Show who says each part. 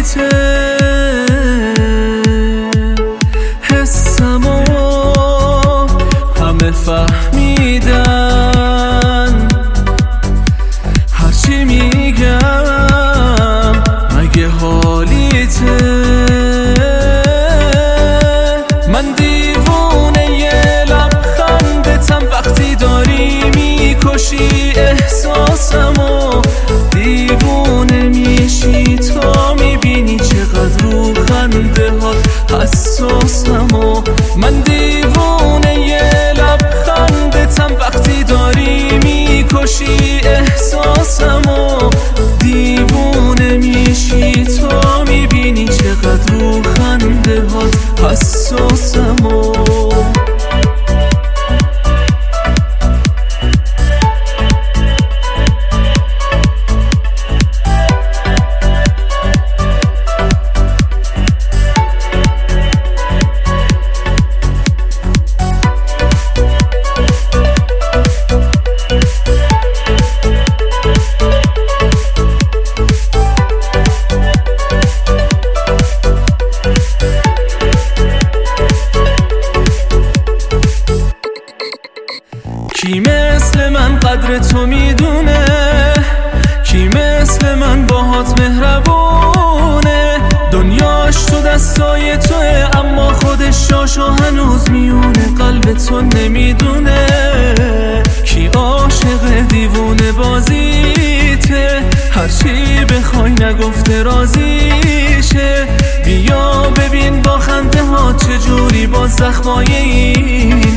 Speaker 1: حالیته حسمو همه فهمیدن هرچی میگم مگه حالیته من دیوونه یه لبخندتم وقتی داری میکشی احساسمو دیوونه میشی تا میبینی چقدر رو خنده ها حساسمو من دیوونه یه لبخندتم وقتی داری میکشی احساسمو دیوونه میشی تا میبینی چقدر رو خنده ها حساسمو کی مثل من قدر تو میدونه کی مثل من باهات مهربونه دنیاش تو دستای توه اما خودش شاشو هنوز میونه قلب تو نمیدونه کی عاشق دیوونه بازیته هرچی بخوای نگفته راضیشه بیا ببین با خنده ها چجوری با زخمای این